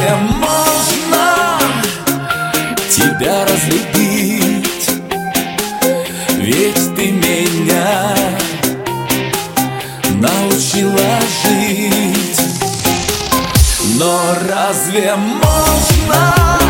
разве можно тебя разлюбить? Ведь ты меня научила жить. Но разве можно